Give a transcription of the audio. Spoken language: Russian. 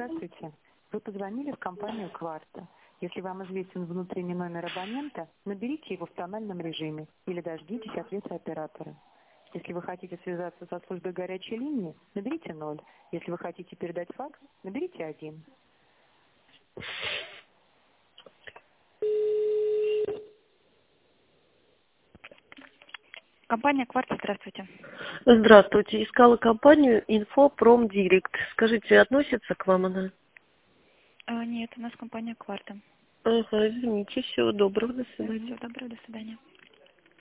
Здравствуйте. Вы позвонили в компанию «Кварта». Если вам известен внутренний номер абонента, наберите его в тональном режиме или дождитесь ответа оператора. Если вы хотите связаться со службой горячей линии, наберите 0. Если вы хотите передать факс, наберите 1. Компания «Кварта», здравствуйте. Здравствуйте. Искала компанию «Инфопромдирект». Скажите, относится к вам она? Нет, у нас компания «Кварта». Ага, извините. Всего доброго. До свидания. Всего доброго, до свидания.